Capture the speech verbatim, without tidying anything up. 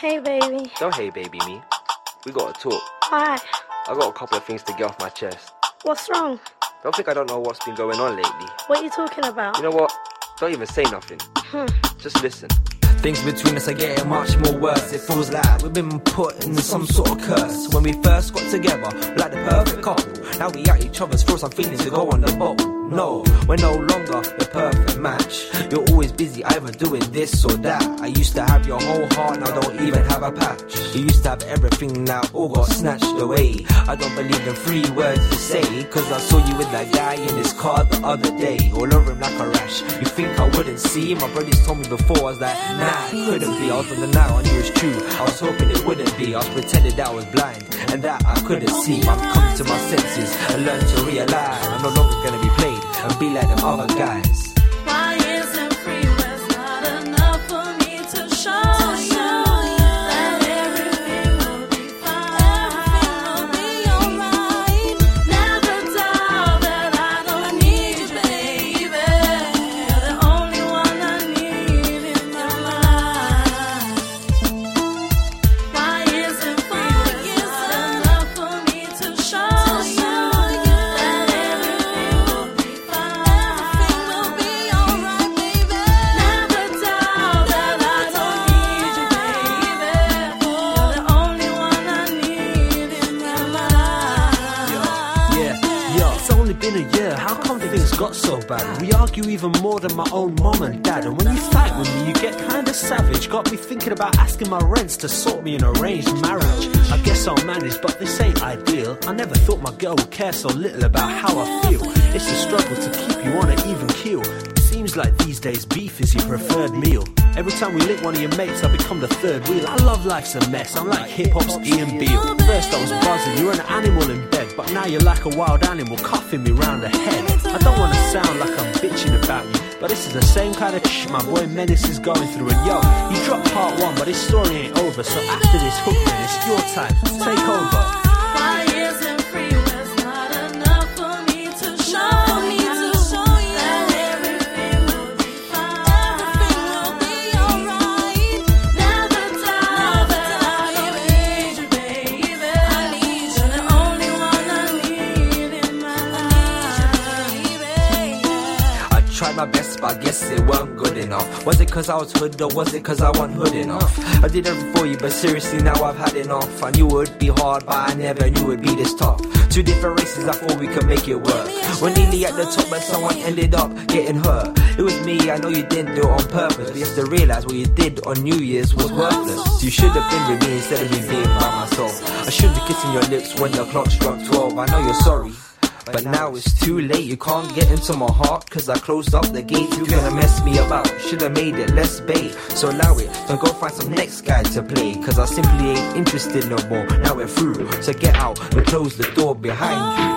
Hey, baby. Don't hey, baby, me. We gotta talk. Why? I got a couple of things to get off my chest. What's wrong? Don't think I don't know what's been going on lately. What are you talking about? You know what? Don't even say nothing. Hmm. Just listen. Things between us are getting much more worse. It feels like we've been put in some sort of curse. When we first got together, like the perfect couple. Now we at each other's throats, I'm feeling to go on the boat. No, we're no longer the perfect match. You're always busy either doing this or that. I used to have your whole heart, now don't even have a patch. You used to have everything, now all got snatched away. I don't believe in three words to say, cause I saw you with that guy in his car the other day. All over him like a rash. You think I wouldn't see? My brothers told me before, I was like, nah, it couldn't be. I was on the night, I knew it's true. I was hoping it wouldn't be. I was pretending that I was blind and that I couldn't see. I'm coming to my senses and learn to realize I'm no longer gonna be played and be like them other guys. Why isn't free West not enough for me to show you that everything will be fine? Everything will be alright. Never doubt that I don't need you, baby. You're the only one I need in my life. Why isn't free West not enough for me to show you that everything will be fine? Everything will be alright, baby. Never doubt that I don't need you, baby. You're the only one I need in my life. Yeah, yo, it's only been a year, how come things got so bad? We argue even more than my own mom and dad. And when you fight with me, you get kinda savage. Got me thinking about asking my rents to sort me an arranged marriage. I guess I'll manage, but this ain't ideal. I never thought my girl would care so little about how I feel. It's a struggle to keep you on an even keel. Seems like these days beef is your preferred meal. Every time we link one of your mates, I become the third wheel. I love life's a mess, I'm like hip-hop's Ian Beale. First I was buzzing, you're an animal in bed, but now you're like a wild animal cuffing me round the head. I don't wanna sound like I'm bitching about you, but this is the same kind of shit my boy Menace is going through. And yo, you dropped part one, but his story ain't over. So after this hook, man, it's your time, take over. Why isn't free West not enough for me to show you that everything will be fine? Everything will be alright. Never doubt that I don't need you, baby. I need you. You're the only one I need in my life. I tried my best, but I guess it weren't good enough. Was it cause I was hood or was it cause I wasn't hood enough? I did everything for you, but seriously now I've had enough. I knew it would be hard, but I never knew it'd be this tough. Two different races, I thought we could make it work. We're nearly at the top, but someone ended up getting hurt. It was me, I know you didn't do it on purpose, but you have to realize what you did on New Year's was worthless. You should have been with me instead of me being by myself. I should be kissing your lips when the clock struck twelve. I know you're sorry, but now it's too late. You can't get into my heart, cause I closed up the gate. You're gonna mess me about, should've made it less bait. So allow it, then go find some next guy to play, cause I simply ain't interested no more. Now we're through, so get out and close the door behind you.